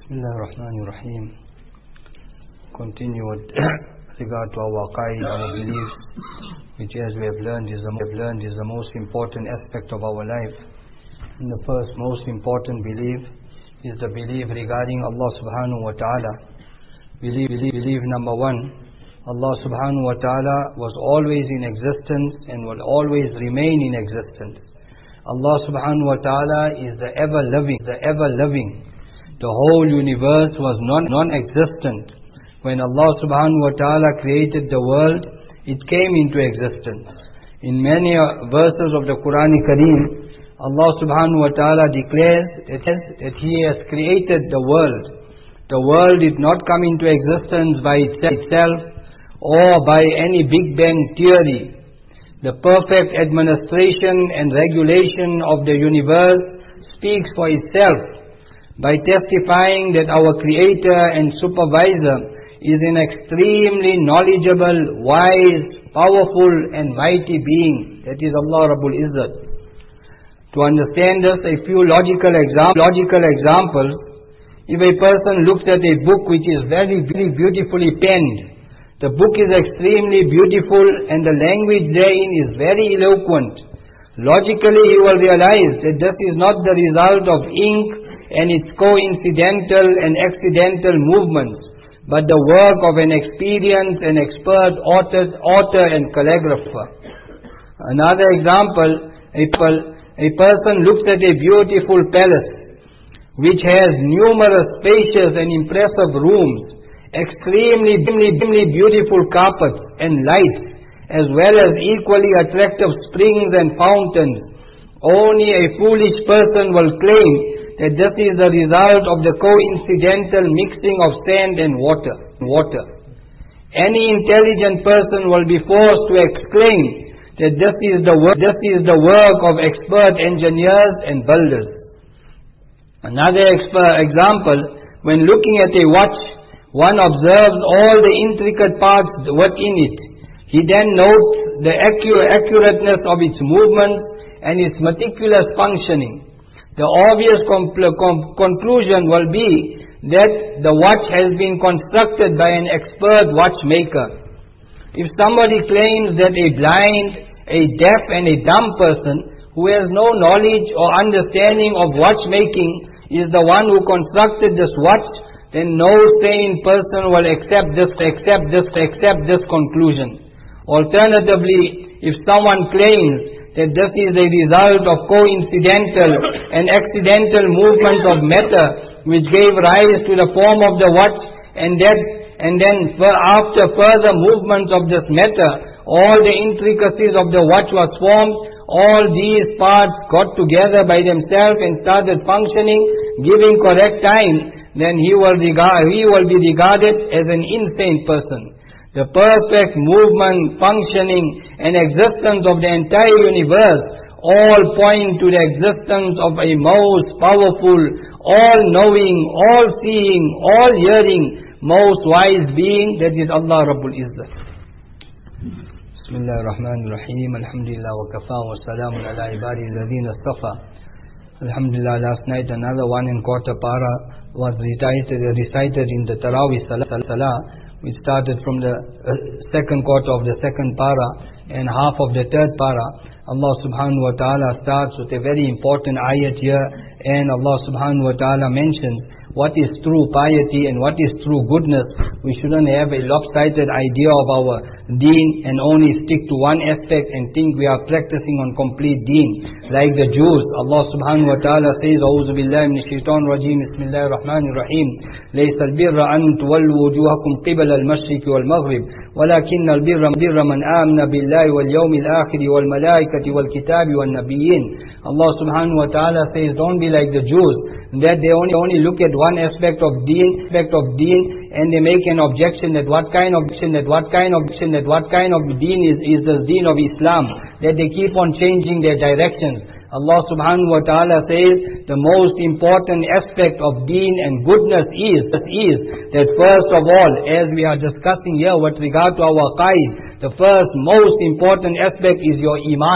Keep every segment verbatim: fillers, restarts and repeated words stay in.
Bismillah ar-Rahman ar-Rahim. Continue with regard to our aqaid, our beliefs, which as we have learned is the, have learned is the most important aspect of our life. And the first most important belief is the belief regarding Allah subhanahu wa ta'ala. Believe, believe, believe number one, Allah subhanahu wa ta'ala was always in existence and will always remain in existence. Allah subhanahu wa ta'ala is the ever-living, the ever-living. The whole universe was non, non-existent. When Allah subhanahu wa ta'ala created the world, it came into existence. In many verses of the Quran Kareem, Allah subhanahu wa ta'ala declares that, that He has created the world. The world did not come into existence by itself or by any Big Bang theory. The perfect administration and regulation of the universe speaks for itself by testifying that our Creator and Supervisor is an extremely knowledgeable, wise, powerful and mighty being. That is Allah Rabbul Izzat. To understand this, a few logical, exam logical examples. If a person looks at a book which is very, very beautifully penned, the book is extremely beautiful and the language therein is very eloquent. Logically he will realize that this is not the result of ink and its coincidental and accidental movements, but the work of an experienced and expert author, author and calligrapher. Another example, a, a person looks at a beautiful palace which has numerous spacious and impressive rooms, extremely dimly beautiful carpets and lights, as well as equally attractive springs and fountains. Only a foolish person will claim that this is the result of the coincidental mixing of sand and water. water. Any intelligent person will be forced to exclaim that this is the work, this is the work of expert engineers and builders. Another example, when looking at a watch, one observes all the intricate parts within it. He then notes the accurateness of its movements and its meticulous functioning. The obvious conclusion will be that the watch has been constructed by an expert watchmaker. If somebody claims that a blind, a deaf and a dumb person who has no knowledge or understanding of watchmaking is the one who constructed this watch, then no sane person will accept this, accept this, accept this conclusion. Alternatively, if someone claims that this is a result of coincidental and accidental movements of matter which gave rise to the form of the watch, and that and then after further movements of this matter, all the intricacies of the watch was formed, all these parts got together by themselves and started functioning, giving correct time, then he will, regard, he will be regarded as an insane person. The perfect movement, functioning and existence of the entire universe all point to the existence of a most powerful, all-knowing, all-seeing, all-hearing, most wise being, that is Allah Rabbul Izzat. Bismillah ar-Rahman ar-Rahim. Alhamdulillah wa kafa wa salamun ala ibadi alladhina istafa. Alhamdulillah, last night another one and quarter para was recited, recited in the Taraweeh Salah. We started from the uh, second quarter of the second para and half of the third para. Allah subhanahu wa ta'ala starts with a very important ayat here, and Allah subhanahu wa ta'ala mentions what is true piety and what is true goodness. We shouldn't have a lopsided idea of our deen and only stick to one aspect and think we are practicing on complete deen. Like the Jews, Allah subhanahu wa ta'ala says, A'udhu billahi minash shaitanir rajim, Bismillahir Rahmanir Rahim. ليس البر أن تولوا وجوهكم قبل المشرق والمغرب ولكن البر بر من آمن بالله واليوم الآخر والملائكة والكتاب والنبيين. Allah subhanahu wa ta'ala says, don't be like the Jews, that they only only look at one aspect of deen, aspect of deen, and they make an objection that what kind of that what kind of that what kind of deen is is the deen of Islam, that they keep on changing their directions. Allah subhanahu wa ta'ala says the most important aspect of deen and goodness is, is that first of all, as we are discussing here with regard to our aqaid, the first most important aspect is your iman.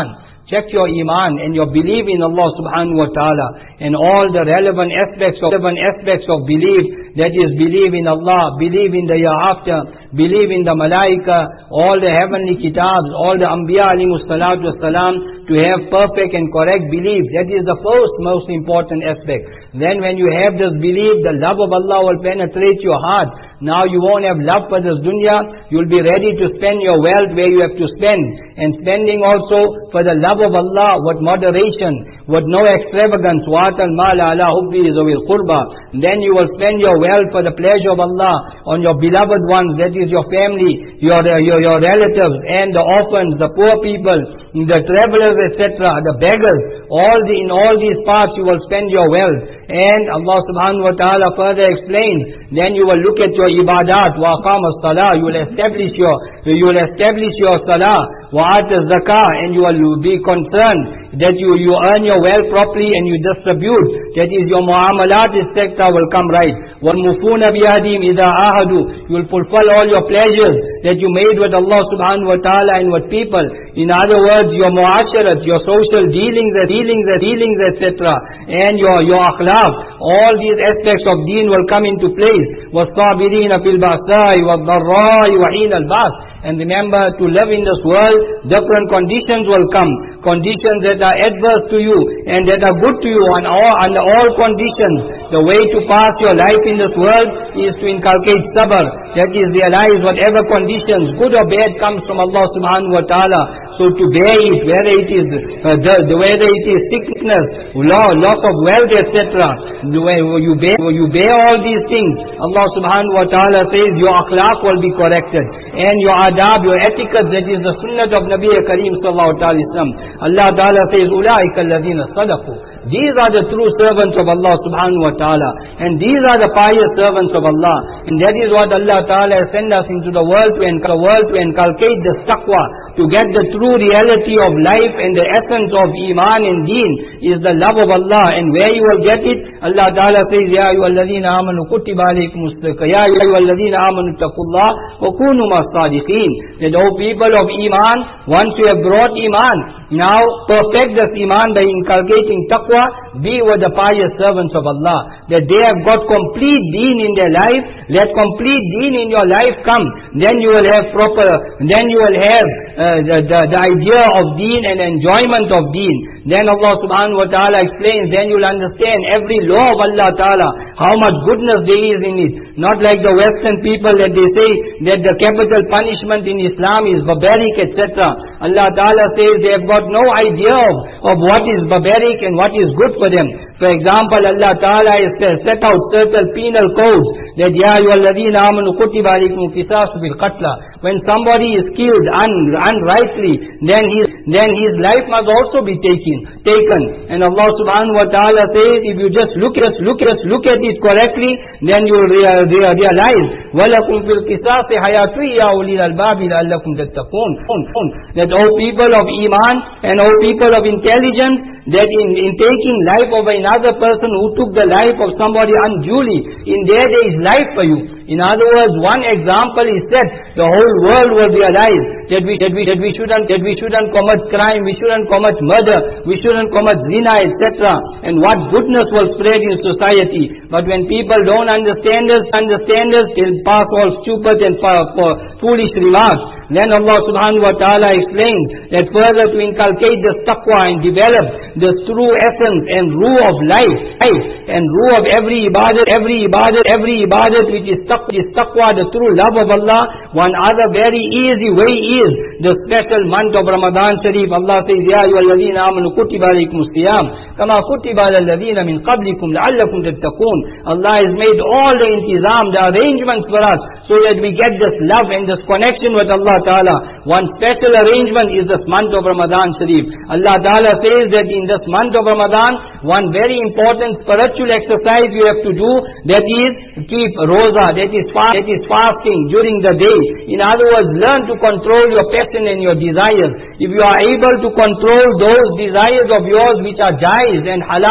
check your iman and your belief in Allah subhanahu wa ta'ala and all the relevant aspects of, relevant aspects of belief, that is believe in Allah, believe in the hereafter, believe in the malaika, all the heavenly kitabs, all the anbiya alayhimus salatu wassalam, to have perfect and correct belief. That is the first most important aspect. Then when you have this belief, the love of Allah will penetrate your heart. Now you won't have love for this dunya. You'll be ready to spend your wealth where you have to spend. And spending also for the love of Allah, with moderation, with no extravagance. وَآتَ الْمَالَ عَلَىٰ حُبِّهِ ذَوِي الْقُرْبَى. Then you will spend your wealth for the pleasure of Allah on your beloved ones, that is your family, your, your, your relatives, and the orphans, the poor people, the travelers, et cetera, the beggars. All the, in all these parts you will spend your wealth. And Allah subhanahu wa ta'ala further explains, then you will look at your ibadat, wa aqama as-salah, you will establish your, you will establish your salah, wa ata zakah, and you will be concerned that you, you earn your wealth properly and you distribute. That is your muamalat, et cetera will come right. وَالْمُفُونَ بِيَهْدِهِمْ إِذَا عَاهَدُوا. You will fulfill all your pleasures that you made with Allah subhanahu wa ta'ala and with people. In other words, your muasharat, your social dealings, dealings, dealings, et cetera, and your, your akhlaq, all these aspects of deen will come into place. وَالصَّابِرِينَ فِي الْبَأْسَاءِ وَالضَّرَّاءِ وَحِينَ الْبَأْسِ. And remember, to live in this world, different conditions will come. Conditions that are adverse to you and that are good to you on all, under all conditions. The way to pass your life in this world is to inculcate sabr. That is, realize whatever conditions, good or bad, comes from Allah subhanahu wa ta'ala. So to bear it, whether it is uh, the, the whether it is sickness, law, loss of wealth, et cetera. The way you bear, you bear all these things, Allah subhanahu wa ta'ala says your akhlaq will be corrected, and your adab, your etiquette, that is the sunnah of Nabi Kareem sallallahu alaihi wasallam. Allah ta'ala says, "Ulaika alladhina sadaqu." These are the true servants of Allah subhanahu wa ta'ala, and these are the pious servants of Allah. And that is what Allah ta'ala has sent us into the world to, the world to inculcate the taqwa, to get the true reality of life, and the essence of iman and deen is the love of Allah. And where you will get it, Allah ta'ala says, Ya ayyuhalladhina amanu kutiba alaykumus siyam, Ya ayyuhalladhina amanu taqullaha wa kunu mas-sadiqin. That, O people of iman, once you have brought iman, now perfect this iman by inculcating taqwa. Be with the pious servants of Allah, that they have got complete deen in their life. Let complete deen in your life come, then you will have proper, then you will have uh, the, the, the idea of deen and enjoyment of deen. Then Allah subhanahu wa ta'ala explains, then you will understand every law of Allah ta'ala, how much goodness there is in it. Not like the Western people that they say that the capital punishment in Islam is barbaric, et cetera. Allah ta'ala says they have got no idea of, of what is barbaric and what is good for them. For example, Allah ta'ala has set out certain penal codes that Ya ayyuhalladhina amanu kutiba alaykumul qisasu bil qatla. When somebody is killed un, unrightly, then his, then his life must also be taken. taken. And Allah subhanahu wa ta'ala says, if you just look at, look at, look at it correctly, then you will rea, rea, realize, وَلَكُمْ فِي الْقِصَاصِ حَيَاتٌ يَا أُولِي الْأَلْبَابِ لَعَلَّكُمْ تَتَّقُونَ. That, O people of iman and O people of intelligence, that in, in taking life of another person who took the life of somebody unduly, in there there is life for you. In other words, one example is that the whole world will realize that we, that we, that we shouldn't, that we shouldn't commit crime, we shouldn't commit murder, we shouldn't commit zina, et cetera. And what goodness will spread in society. But when people don't understand this, understand this, they'll pass all stupid and for, for foolish remarks. Then Allah subhanahu wa ta'ala explains that further to inculcate this taqwa and develop the true essence and rule of life, life and rule of every ibadat, every ibadat, every ibadat which is taqwa, is taqwa, the true love of Allah. One other very easy way is the special month of Ramadan Sharif. Allah says, Ya ayyuhalladhina amanu kutiba alaykumus siyam kama kutiba alal ladhina min qablikum la'allakum tattaqun. Allah has made all the intizam, the arrangements for us, so that we get this love and this connection with Allah Ta'ala. One special arrangement is this month of Ramadan Sharif. Allah Ta'ala says that in this month of Ramadan, one very important spiritual exercise you have to do, that is keep roza, that is, fast, that is fasting during the day. In other words, learn to control your passion and your desires. If you are able to control those desires of yours which are jaiz and halal,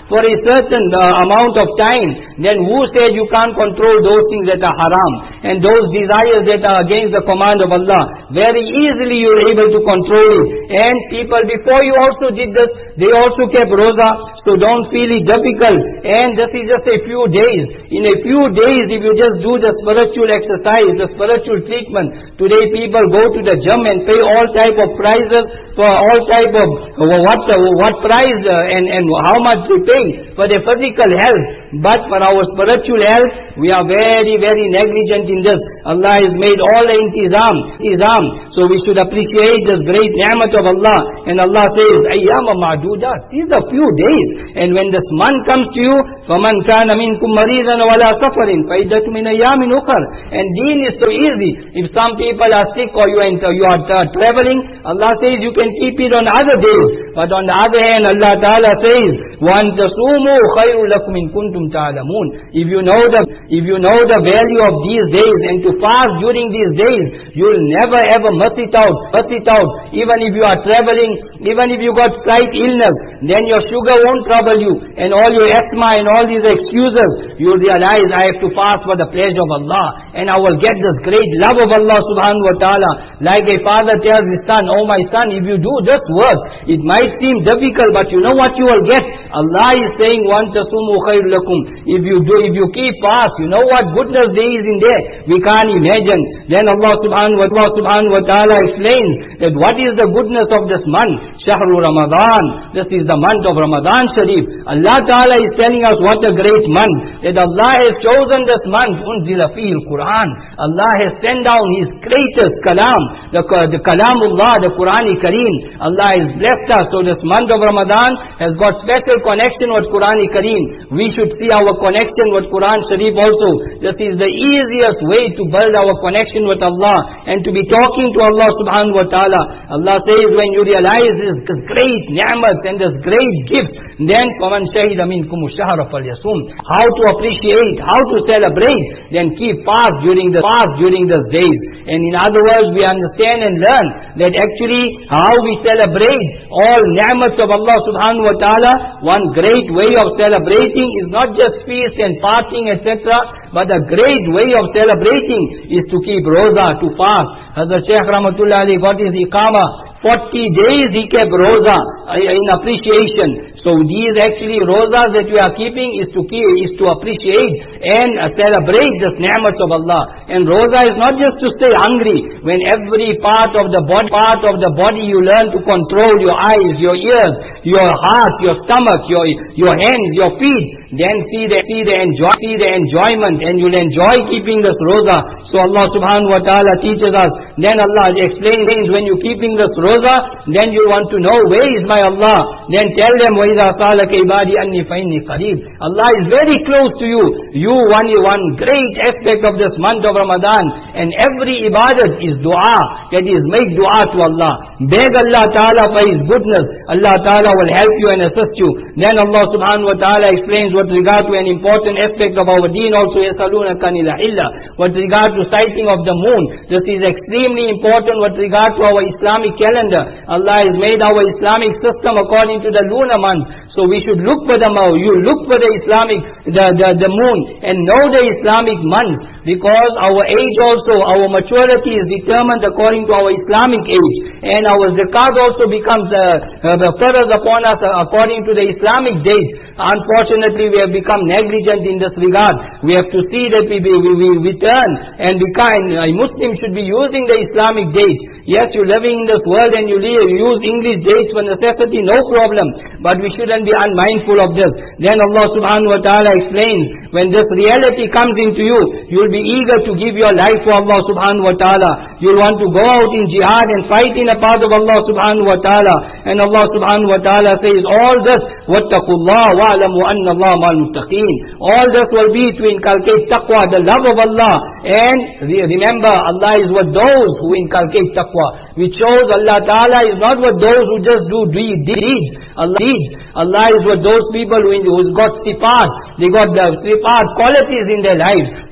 for a certain uh, amount of time, then who said you can't control those things that are haram and those desires that are against the command of Allah? Very easily you are able to control it. And people before you also did this, they also kept roza, so don't feel it difficult. And this is just a few days. In a few days, if you just do the spiritual exercise, the spiritual treatment, today people go to the gym and pay all type of prices for all type of what what price uh, and, and how much they pay for their physical health. But for our spiritual health, we are very, very negligent in this. Allah has made all the intizam, intizam. So we should appreciate this great ni'mat of Allah. And Allah says, ayyama ma'dudat. These are few days. And when this month comes to you, فَمَنْ كَانَ مِنْكُمْ مَرِيضًا وَلَا سَفَرٍ فَعِدَّةٌ مِنْ أَيَّامٍ أُخَرَ. And deen is so easy. If some people are sick or you are, you are uh, traveling, Allah says you can keep it on other days. But on the other hand, Allah Ta'ala says, وَأَنْ تَصُومُوا خَيْرٌ لَكُمْ إِن كُنْتُمْ تَعْلَمُونَ. If you know the if you know the value of these days and to fast during these days, you will never ever miss it out. Miss it out. Even if you are traveling, even if you got slight illness, then your sugar won't trouble you, and all your asthma and all these excuses, you will realize I have to fast for the pleasure of Allah, and I will get this great love of Allah subhanahu wa ta'ala. Like a father tells his son, oh my son, if you do this work, it might seem difficult, but you know what you will get? Allah is saying, وَأَنْ تَصُومُوا خَيْرٌ لَكُمْ. If you do, if you keep fast, you know what goodness there is in there. We can't imagine. Then Allah subhanahu wa, Allah subhanahu wa ta'ala explains that what is the goodness of this month? Shahru Ramadan. This is the month of Ramadan Sharif. Allah Ta'ala is telling us what a great month. That Allah has chosen this month. Unzila fihi al-Quran. Allah has sent down His greatest kalam. The, the kalamullah, the Qur'an Kareem. Allah has blessed us. So this month of Ramadan has got special connection with Qur'an Kareem. We should see our connection with Qur'an Sharif also. This is the easiest way to build our connection with Allah and to be talking to Allah subhanahu wa ta'ala. Allah says when you realize this this great ni'mat and this great gift, then فَمَنْ شَهِدَ مِنْكُمُ الشَّهْرَ فَلْيَصُمْ. How to appreciate, how to celebrate, then keep fast during the fast during these days. And in other words, we understand and learn that actually how we celebrate all ni'mats of Allah subhanahu wa ta'ala, one great way of celebrating is not just feast and partying, et cetera, but a great way of celebrating is to keep roza, to fast. Hazrat Shaykh Rahmatullah Ali got his iqamah. forty days he kept roza in appreciation. So these actually rozas that you are keeping is to keep, is to appreciate and uh, celebrate this ni'mat of Allah. And roza is not just to stay hungry. When every part of the body, part of the body you learn to control your eyes, your ears, your heart, your stomach, your your hands, your feet, then see the see the enjoy see the enjoyment, and you'll enjoy keeping this roza. So Allah subhanahu wa ta'ala teaches us. Then Allah explains when you're keeping this roza, then you want to know where is my Allah. Then tell them وَإِذَا سَأَلَكَ عِبَادِي أَنِّي فَإِنِّي قَرِيبٌ. Allah is very close to you. You one one great aspect of this month of Ramadan, and every ibadat is dua. That is, make dua to Allah. Beg Allah Ta'ala for His goodness. Allah Ta'ala will help you and assist you. Then Allah subhanahu wa ta'ala explains with regard to an important aspect of our deen also, يَسَأَلُونَكَ عَنِ الْأَحِلَّةِ. With regard to sighting of the moon, this is extremely important with regard to our Islamic calendar. Allah has made our Islamic system according to the lunar month. So we should look for the moon. You look for the Islamic, the, the, the moon, and know the Islamic month, because our age also, our maturity is determined according to our Islamic age, and our zakat also becomes uh, uh, further upon us uh, according to the Islamic date. Unfortunately, we have become negligent in this regard. We have to see that we, we, we, we turn and become, a Muslim should be using the Islamic date. Yes, you're living in this world and you, live, you use English dates for necessity, no problem. But we shouldn't be unmindful of this. Then Allah subhanahu wa ta'ala explains, when this reality comes into you, you'll be eager to give your life for Allah subhanahu wa ta'ala. You'll want to go out in jihad and fight in a path of Allah subhanahu wa ta'ala. And Allah subhanahu wa ta'ala says, all this, وَاتَّقُوا اللَّهَ وَاعْلَمُوا أَنَّ اللَّهَ مَعَ الْمُتَّقِينَ. All this will be to inculcate taqwa, the love of Allah. And remember, Allah is with those who inculcate taqwa. Which shows Allah Ta'ala is not with those who just do deeds. Allah deeds. Allah is with those people who who's got sifat. They got the sifat qualities in their lives.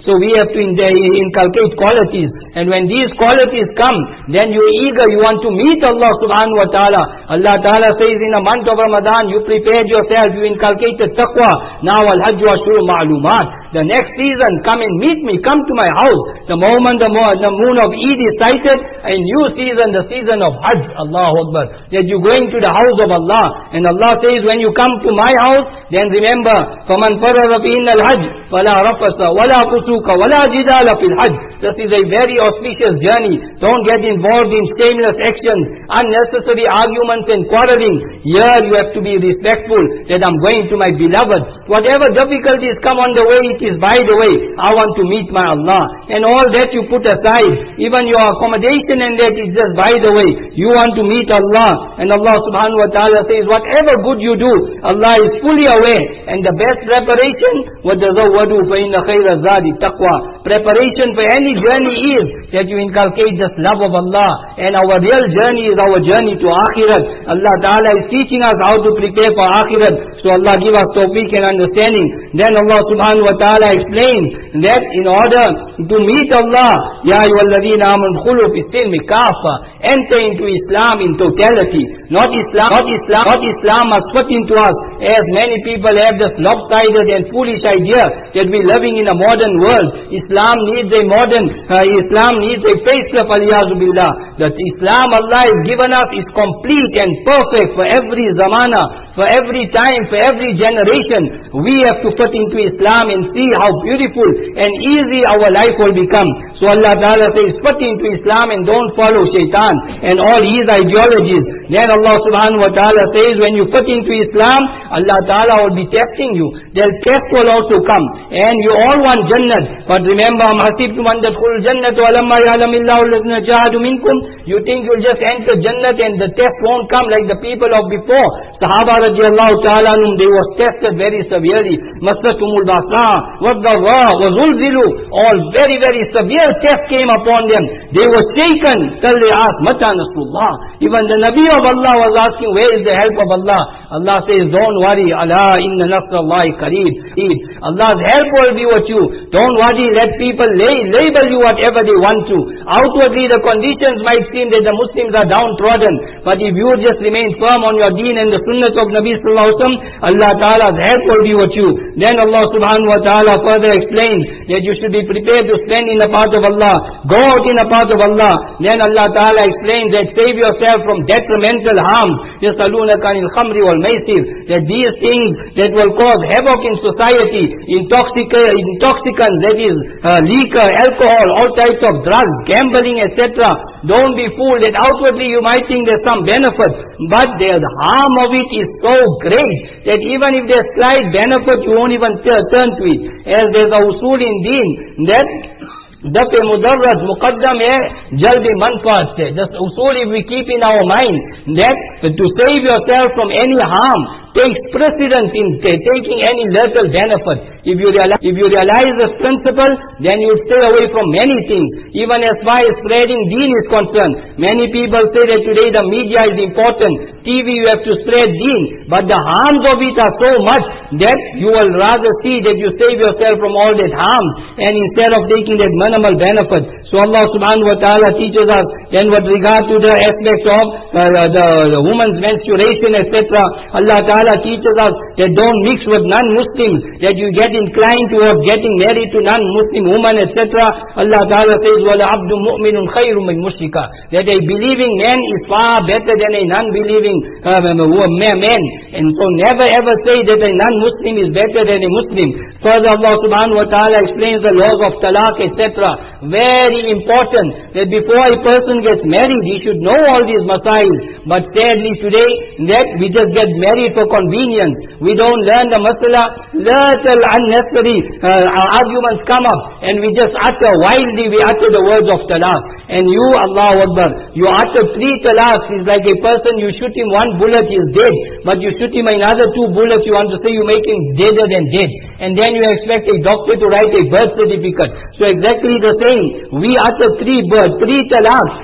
So we have to inculcate qualities. And when these qualities come, then you're eager, you want to meet Allah subhanahu wa ta'ala. Allah ta'ala says in the month of Ramadan, you prepared yourself, you inculcated taqwa. Now al-hajj wa shuru ma'lumat. The next season, come and meet me, come to my house. The moment the, mo the moon of Eid is sighted, a new season, the season of Hajj, Allahu Akbar, that you're going to the house of Allah. And Allah says, when you come to my house, then remember, فَمَنْ فَرَّ فِيهِنَّ الْحَجِّ فَلَا رَفَثَ وَلَا فُسُوقَ وَلَا جِدَالَ فِي الْحَجِّ. This is a very auspicious journey. Don't get involved in shameless actions, unnecessary arguments and quarreling. Here you have to be respectful, that I'm going to my beloved. Whatever difficulties come on the way, it is by the way. I want to meet my Allah. And all that you put aside, even your accommodation and that is just by the way. You want to meet Allah. And Allah subhanahu wa ta'ala says, whatever good you do, Allah is fully aware. And the best preparation, وَتَزَوَّدُوا فَإِنَّ خَيْرَ الزَّادِ التَّقْوَى. Preparation for any journey is that you inculcate just love of Allah. And our real journey is our journey to Akhirat. Allah Ta'ala is teaching us how to prepare for Akhirat. So Allah give us tawfiq and understanding. Then Allah subhanahu wa ta'ala explains that in order to meet Allah, Ya ayyuhalladhina amanu khulu fi silmi kafa, enter into Islam in totality. Not Islam, not Islam, not Islam must fit into us, as many people have this lopsided and foolish idea that we're living in a modern world. Islam needs a modern, uh, Islam needs a facelift, aliyazu billah. That Islam Allah has given us is complete and perfect for every zamana, for every time, for every generation. We have to fit into Islam and see how beautiful and easy our life will become. So Allah Ta'ala says, fit into Islam and don't follow shaitan and all his ideologies. Then Allah Subhanahu wa Ta'ala says, when you fit into Islam, Allah Ta'ala will be testing you. The test will also come. And you all want Jannat. But remember, am hasibtum an tadkhulul jannata wa lamma ya'lamillahu alladhina jahadu minkum. You think you'll just enter Jannat and the test won't come like the people of before. Sahaba radiallahu ta'ala anhum, they were tested very severely. Massatumul basa, wadharra, wazulzilu. All very, very severe tests came upon them. They were shaken till they asked, Mata Nasrullah. Even the Nabi of Allah was asking, where is the help of Allah? Allah says, don't worry. Allah inna nasrallahi qareeb. Allah's help will be with you. Don't worry. Let people lay, label you whatever they want to. Outwardly the conditions might seem that the Muslims are downtrodden. But if you just remain firm on your deen and the sunnah of Nabi sallallahu alaihi wasallam, Allah Ta'ala's help will be with you. Then Allah subhanahu wa ta'ala further explains that you should be prepared to spend in the path of Allah. Go out in the path of Allah. Then Allah Ta'ala explains that save yourself from detrimental harm. يَسْأَلُونَكَ عَنِ الْخَمْرِ وَالْمَيْسِرِ. That these things that will cause havoc in society, intoxicant, intoxicants, that is uh, liquor, alcohol, all types of drugs, gambling, et cetera. Don't be fooled that outwardly you might think there's some benefit, but the harm of it is so great that even if there's slight benefit, you won't even turn to it. As there's a usul in deen that Dafe mudarraj muqaddam hai jaldi manfaat se. Just usul if we keep in our mind that to save yourself from any harm takes precedence in taking any little benefit. If you realize, if you realize this principle, then you stay away from many things. Even as far as spreading deen is concerned, many people say that today the media is important. T V you have to spread deen, but the harms of it are so much that you will rather see that you save yourself from all that harm, and instead of taking that minimal benefit. So Allah subhanahu wa ta'ala teaches us, then with regard to the aspects of uh, the, the woman's menstruation, et cetera, Allah ta'ala teaches us that don't mix with non-Muslims, that you get inclined towards getting married to non-Muslim woman, et cetera. Allah ta'ala says, وَلَا عَبْدٌ مُؤْمِنٌ خَيْرٌ مِنْ مُشْرِكَ. That a believing man is far better than a non-believing uh, man. And so never ever say that a non-Muslim is better than a Muslim. Further Allah subhanahu wa ta'ala explains the laws of talaq, et cetera. Very important that before a person gets married, he should know all these masail. But sadly today, that we just get married for convenience. We don't learn the masala. Little unnecessary uh, arguments come up, and we just utter wildly, we utter the words of talaq. And you, Allahu Akbar, you utter three talaqs. It's like a person, you shoot him one bullet, he is dead. But you shoot him another two bullets, you want to say you make him deader than dead. And then you expect a doctor to write a birth certificate. So exactly the same. We utter three birth, three talaqs.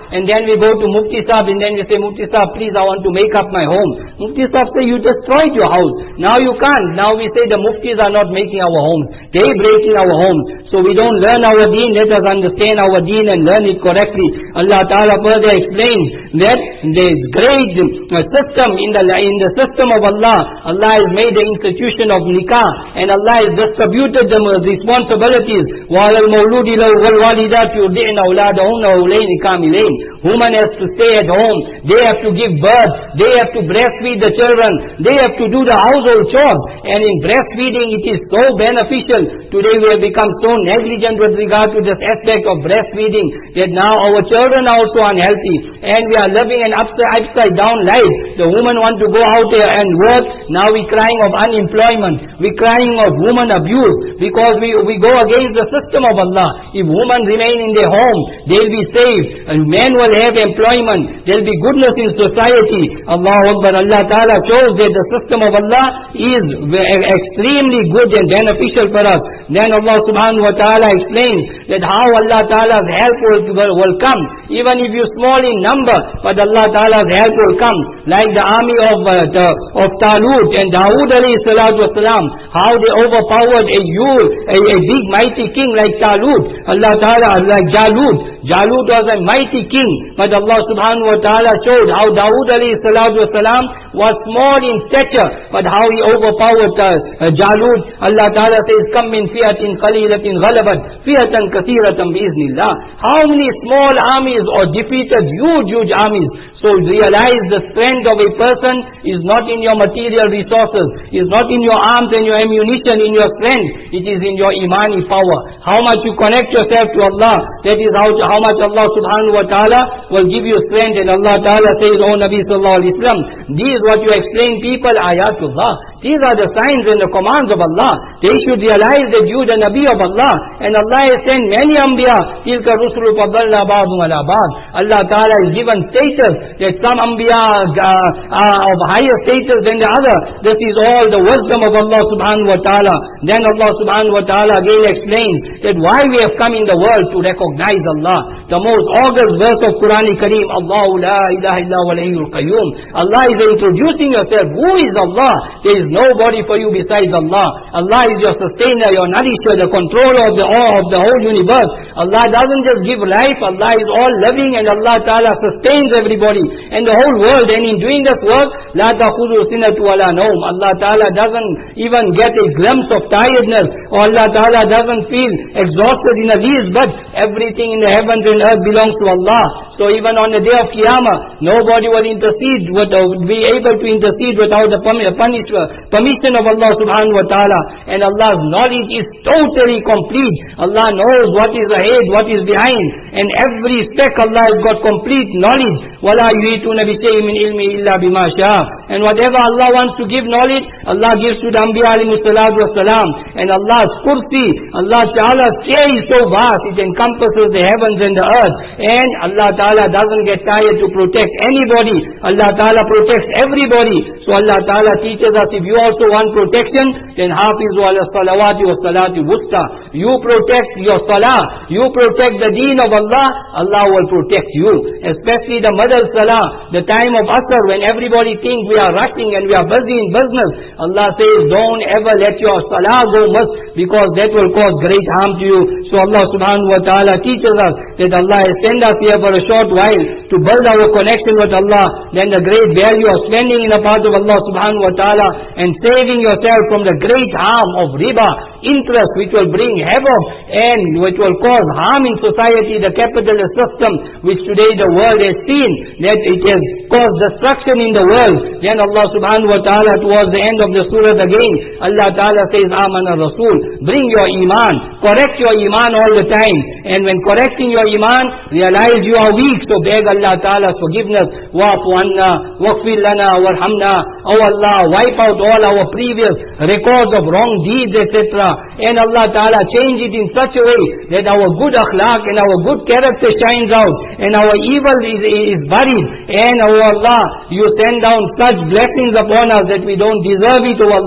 and then we go to Mufti Sahib, and then we say, Mufti Sahib, please, I want to make up my home. Mufti Sahib say, you destroyed your house. Now you can't. Now we say the Muftis are not making our homes. They breaking our homes. So we don't learn our deen. Let us understand our deen and learn it correctly. Allah Ta'ala further explains that there is great uh, system in the in the system of Allah. Allah has made the institution of nikah, and Allah has distributed the responsibilities. وَعَلَى الْمَوْلُودِ لَهُ وَالْوَالِدَاتُ يُرْضِعْنَ أَوْلَادَهُنَّ حَوْلَيْنِ كَامِلَيْنِ. Woman has to stay at home. They have to give birth. They have to breastfeed the children. They have to do the household chores. And in breastfeeding, it is so beneficial. Today we have become so negligent with regard to this aspect of breastfeeding that now our children are also unhealthy. And we are living an upside, upside down life. The women want to go out there and work. Now we are crying of unemployment. We are crying of woman abuse because we, we go against the system of Allah. If women remain in their home, they will be safe. And men will have employment. There will be goodness in society. Allahu Akbar. Allah Ta'ala shows that the system of Allah is extremely good and beneficial for us. Then Allah Subhanahu Wa Ta'ala explains that how Allah Ta'ala's help will, will come. Even if you're small in number, but Allah Ta'ala's help will come. Like the army of uh, the, of Talut and Dawood alayhi salatu wasalam, how they overpowered a huge, a, a big mighty king like Talut. Allah Ta'ala, like Jalut. Jalut was a mighty king, but Allah Subhanahu Wa Ta'ala showed how Dawood alayhi salatu wasalam was small in stature, but how he overpowered uh, uh, Jalut. Allah Ta'ala says, "Kam min fi'atin qalilatin ghalabat fi'atan kathiratan bi'iznillah." How many small armies or defeated huge, huge armies? So realize the strength of a person is not in your material resources, is not in your arms and your ammunition, in your strength. It is in your imani power. How much you connect yourself to Allah, that is how, how much Allah Subhanahu Wa Ta'ala will give you strength. And Allah Ta'ala says, O Nabi Sallallahu Alaihi Wasallam, these what you explain people, ayatullah. These are the signs and the commands of Allah. They should realize that you the Nabi of Allah. And Allah has sent many Anbiya. Tilka rusulu fadalla ba'dhum ala ba'd. Allah Ta'ala has given status that some Anbiya uh, are of higher status than the other. This is all the wisdom of Allah Subhanahu Wa Ta'ala. Then Allah Subhanahu Wa Ta'ala again explains that why we have come in the world to recognize Allah. The most august verse of Quran Kareem, Allahu la ilaha illa huwal hayyul qayyum. Allah is introducing yourself. Who is Allah? There is nobody for you besides Allah. Allah is your sustainer, your nourisher, the controller of the all of the whole universe. Allah doesn't just give life. Allah is all loving, and Allah Ta'ala sustains everybody and the whole world. And in doing this work, la ta'khudhu sinatu wala nawm. Allah Ta'ala doesn't even get a glimpse of tiredness, or Allah Ta'ala doesn't feel exhausted in the least, but everything in the heavens and earth belongs to Allah. So even on the day of Qiyamah, nobody will intercede, would be able to intercede without the permission of Allah Subhanahu Wa Ta'ala. And Allah's knowledge is totally complete. Allah knows what is ahead, what is behind, and every speck Allah has got complete knowledge. وَلَا يُحِيطُونَ بِشَيْءٍ مِّنْ عِلْمِهِ إِلَّا بِمَا شَاءَ. And whatever Allah wants to give knowledge, Allah gives to the Anbiya alayhi salatu wasalam. And Allah's kursi, Allah Ta'ala's chair is so vast, it encompasses the heavens and the earth. And Allah Ta'ala doesn't get tired to protect anybody. Allah Ta'ala protects everybody. So Allah Ta'ala teaches us, if you also want protection, then hafizu ala salawati wa salati wusta. You protect your salah, you protect the deen of Allah, Allah will protect you. Especially the Madal Salah, the time of Asr, when everybody thinks we are rushing and we are busy in business. Allah says, don't ever let your salah go miss, because that will cause great harm to you. So Allah Subhanahu Wa Ta'ala teaches us that Allah has sent us here for a short while to build our connection with Allah. Then the great value of spending in the path of Allah Subhanahu Wa Ta'ala and saving yourself from the great harm of riba, interest, which will bring havoc and which will cause harm in society, the capitalist system which today the world has seen that it has caused destruction in the world. Then Allah Subhanahu Wa Ta'ala, towards the end of the surah again, Allah Ta'ala says, Amana Rasul, bring your iman, correct your iman all the time, and when correcting your iman, realize you are weak, so beg Allah Ta'ala's forgiveness. Wa'fu anna, waqfir lana, warhamna. Oh Allah, wipe out all our previous records of wrong deeds, et cetera. And Allah Ta'ala change it in such a way that our good akhlaq and our good character shines out, and our evil is, is buried. And oh Allah, you send down such blessings upon us that we don't deserve it, oh Allah.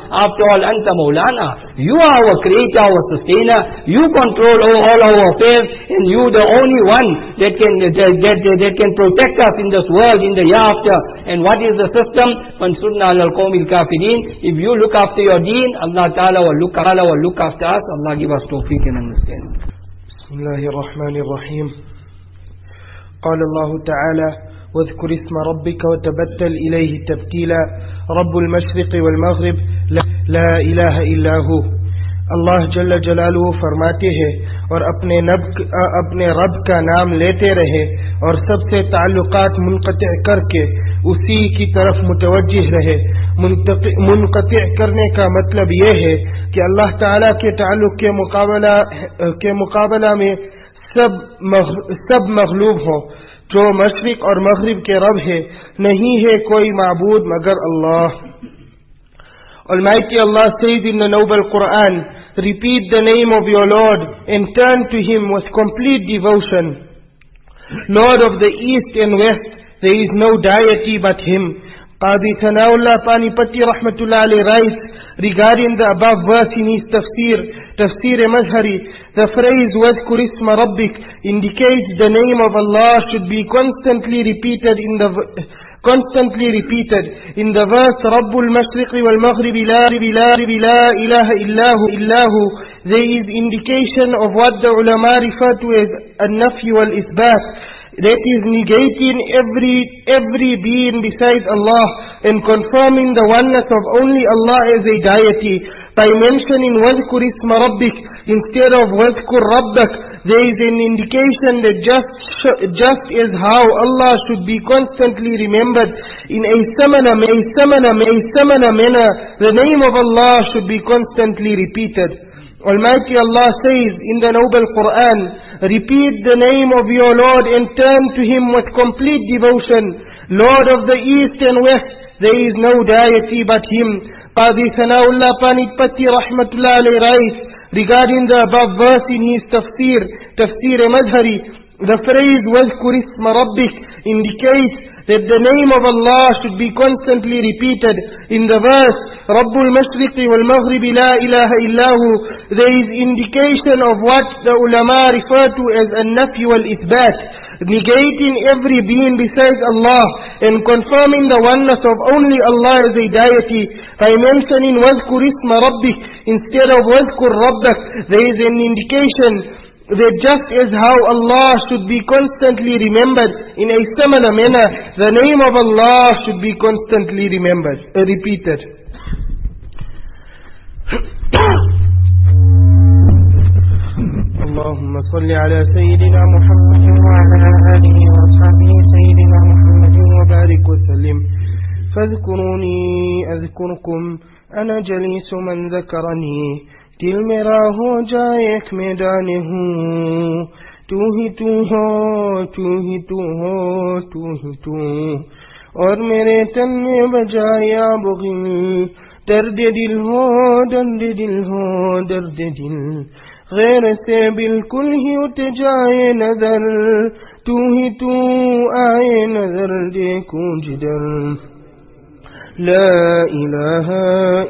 After all, Anta Maulana, you are our creator, our sustainer, you control all our affairs, and you the only one that can, that, that, that can protect us in this world, in the hereafter. And what is the system? Fansurna alal qawmil kafirin. If you look after your deen, Allah Ta'ala will look, Allah will look after us. Allah give us tawfiq and understanding. Bismillahir Rahmanir Rahim. قال الله تعالى واذكر اسم ربك وتبتل إليه تبتيلا رب المشرق والمغرب لا, لا إله إلا هو. अल्लाह जल्ल जलालुहु फरमाते हैं और अपने नब अपने रब का नाम लेते रहे और सबसे ताल्लुकात मुनक़ति करके उसी की तरफ मुतवज्जिह रहे। मुनक़ति करने का मतलब ये है कि अल्लाह ताला के ताल्लुक के मुकाबला के मुकाबला में सब मग, सब मग़लूब हो। जो मशरिक और मग़रिब के रब है, नहीं है कोई माबूद मगर अल्लाह। Almighty Allah says in the noble Quran, repeat the name of your Lord and turn to Him with complete devotion. Lord of the East and West, there is no deity but Him. Qadi Thanaullah Panipati Rahmatullah Ali writes regarding the above verse in his tafsir, Tafsir Mazhari, the phrase وَذْكُرِ اسْمَ رَبِّكَ indicates the name of Allah should be constantly repeated in the constantly repeated in the verse Rabbul Mashriqi wal Maghribi la la la ilaha illahu illahu. There is indication of what the ulama refer to as an-nafy wal isbat, that is negating every every being besides Allah and confirming the oneness of only Allah as a deity. By mentioning وَذْكُرِ اسْمَ رَبِّكَ instead of وَذْكُرْ رَبَّكَ, there is an indication that just just as how Allah should be constantly remembered in a similar, a similar, a similar manner, the name of Allah should be constantly repeated. Almighty Allah says in the noble Quran, repeat the name of your Lord and turn to Him with complete devotion. Lord of the East and West, there is no deity but Him. Qadi Thanaullah Panipati Rahmatullah alayhi writes regarding the above verse in his tafsir, Tafsir Mazhari, the phrase وَذْكُرِ اسْمَ رَبِّكَ indicates that the name of Allah should be constantly repeated. In the verse Rabbul Mashriqi wal Maghribi la ilaha illahu, there is indication of what the ulama refer to as an-nafy wal ithbat, negating every being besides Allah and confirming the oneness of only Allah as a deity. By mentioning وَذْكُرِ اسْمَ رَبِّكَ instead of وَذْكُرْ رَبَّكَ, there is an indication that just as how Allah should be constantly remembered in a similar manner, the name of Allah should be constantly remembered, uh, repeated. Allahumma salli ala Sayyidina Muhammad wa ala alihi wa ashabihi Sayyidina Muhammad wa barik wa sallim. فاذكروني أذكركم أنا جليس من ذكرني दिल मेरा हो जाए एक मैदान हूँ तू ही तू हो तू ही तू हो तू ही तू और मेरे तन में बजाया बुग़िल दर्द दिल हो दर्द दिल हो दर्द दिल गैर से बिल्कुल ही उठ जाए नजर तू ही तू आए नजर देखूं जिधर ला इलाहा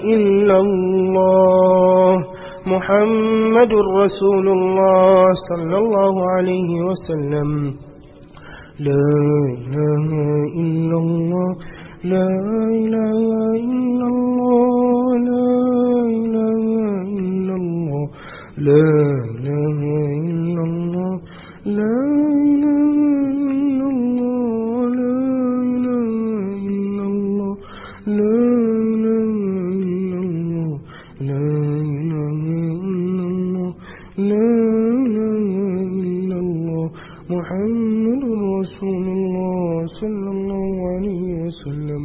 इल्लल्लाह محمد رسول الله صلى الله عليه وسلم لا إله إلا الله لا إله إلا الله لا إله إلا الله لا إله إلا الله لا إله إلا الله لا محمد رسول الله صلى الله عليه وسلم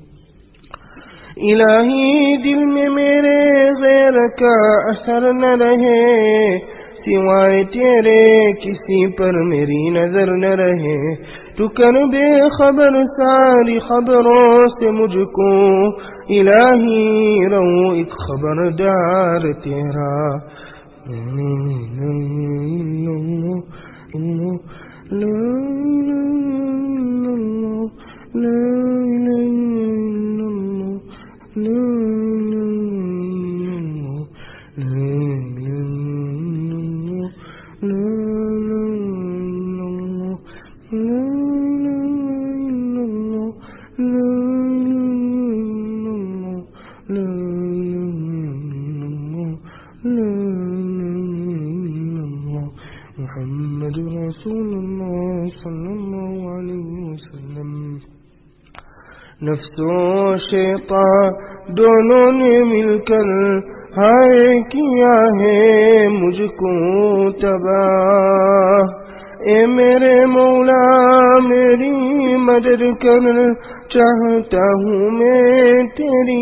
इलाही दिल में मेरे गैर का असर न रहे सिवाय तेरे किसी पर मेरी नजर न रहे तू कर बेखबर सारी खबरों से मुझको इलाही रहूं एक खबरदार तेरा لا لا لا لا لا لا मुहम्मदुर रसूलुल्लाह सल्लल्लाहु अलैहि वसल्लम। नफ्सो शैतान दोनों ने मिलकर हाय किया है मुझको तबाह। ए मेरे मौला मेरी मदद कर, चाहता हूँ मैं तेरी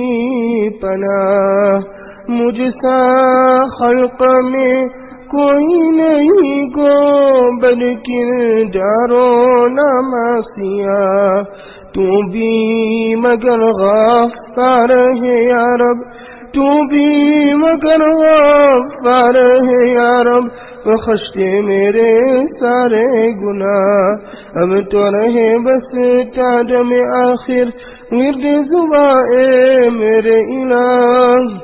पनाह। मुझसा खल्क में कोई नहीं को बदकिरदारो न मासिया, तू भी मगर गफ्फार है या रब, तू भी मगर गफ्फार है या रब। बख्श दे मेरे सारे गुनाह, अब तो रहे बस तादम आखिर विर्द जुबा ए मेरे इलाह।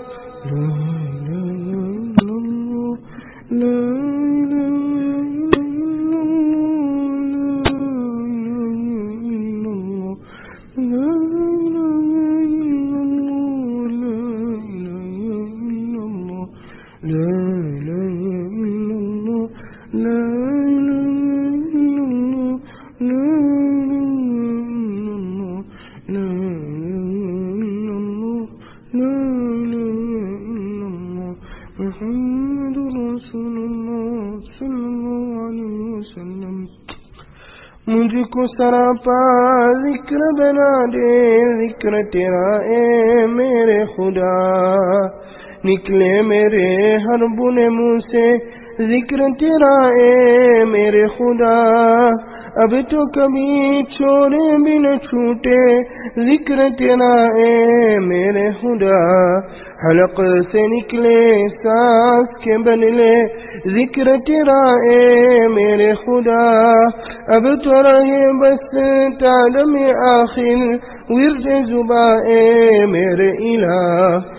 मुझको सरापा जिक्र बना दे जिक्र तेरा ए मेरे खुदा। निकले मेरे हर बुने मुँह से जिक्र तेरा ए मेरे खुदा। अब तो कभी छोड़े भी न छूटे जिक्र तेरा ए मेरे खुदा। हलक से निकले सांस के बदले जिक्र तेरा ए मेरे खुदा। अब तो रहे बस तादम आखिर विर्द जुबा ए मेरे इलाह।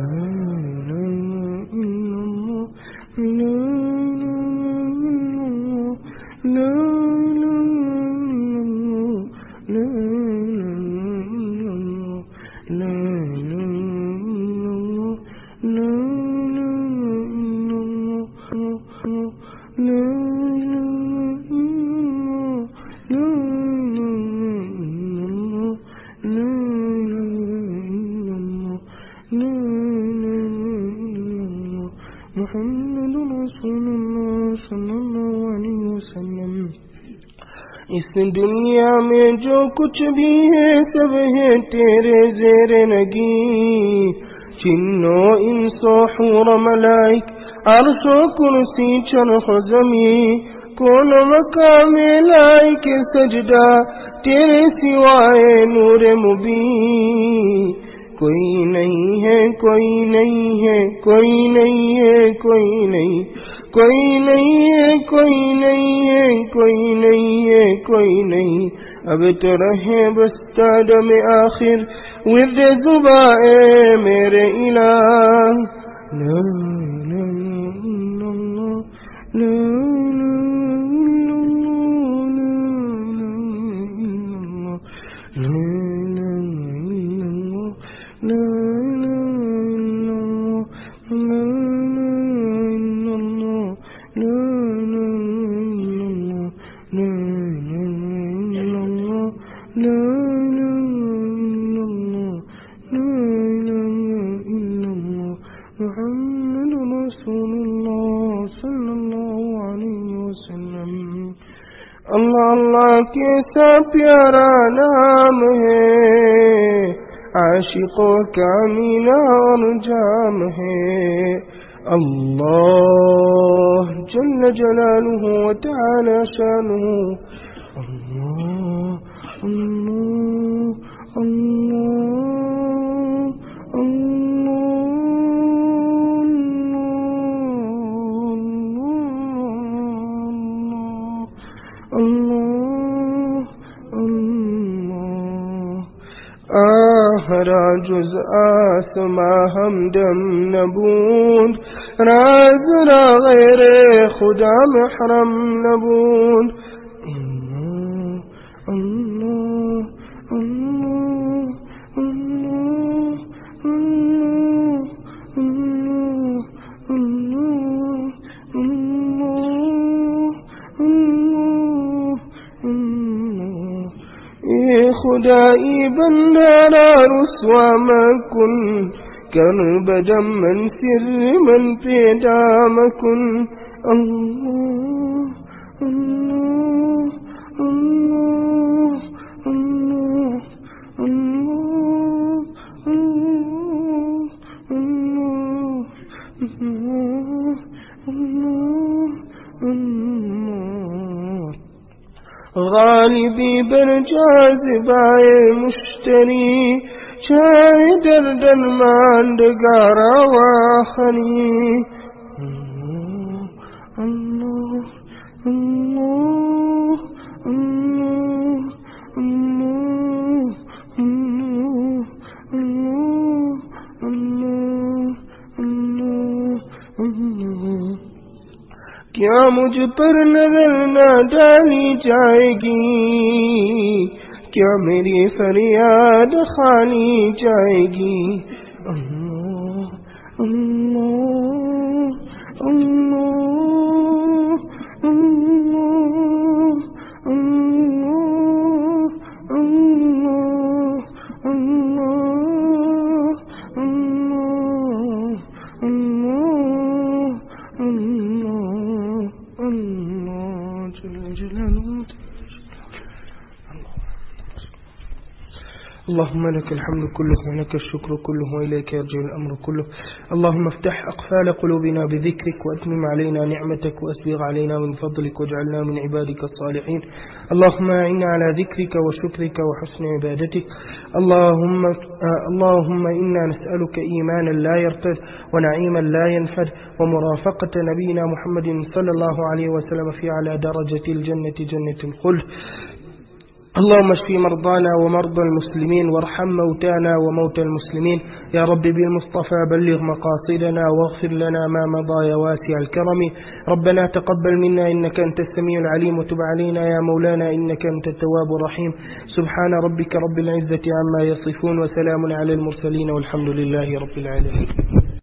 इस दुनिया में जो कुछ भी है सब है तेरे ज़ेरे नगी। जिन्नो इंसो हूर मलाइक अर्शो कुर्सी चरख ज़मी, कौन मकाम लाइक सजदा तेरे सिवाए नूर मुबी। कोई नहीं है कोई नहीं है कोई नहीं है कोई नहीं, कोई नहीं है कोई नहीं है कोई नहीं है कोई नहीं। अब तो रहे बस तादम आखिर विर्द जुबा ए मेरे इलाह। ला ला ला अल्लाह अल्लाह कैसा प्यारा नाम है, आशिकों का मीना और जाम है। अल्लाह जल्ल जलालुहु व तआला शानुहु। अल्लाह अल्लाह अल्लाह राजुज आसमा हमदम नबूद, राज रा गैरे खुदा महरम नबूद। دائبا نارا رسوا ما كن كرب جما سر من پیدا مكن الله الله الله الله غالبی بر جاذبائے مشتری چاہے دردن ماندگارا واخنی اللہ اللہ اللہ کیا مجھ پر نظر نہ ڈالی جائے گی کیا میری فریاد خانی جائے گی اللہ اللہ اللہ اللہ اللهم لك الحمد كله ولك الشكر كله وإليك يرجع الأمر كله اللهم افتح أقفال قلوبنا بذكرك وأتمم علينا نعمتك وأسبغ علينا من فضلك واجعلنا من عبادك الصالحين اللهم أعنا على ذكرك وشكرك وحسن عبادتك اللهم اللهم إنا نسألك إيمانا لا يرتد ونعيما لا ينفد ومرافقة نبينا محمد صلى الله عليه وسلم في على درجة الجنة جنة الخلد اللهم اشف مرضانا ومرضى المسلمين وارحم موتانا وموتى المسلمين يا رب بالمصطفى بلغ مقاصدنا واغفر لنا ما مضى يا واسع الكرم ربنا تقبل منا إنك أنت السميع العليم وتب علينا يا مولانا إنك أنت التواب الرحيم سبحان ربك رب العزة عما يصفون وسلام على المرسلين والحمد لله رب العالمين.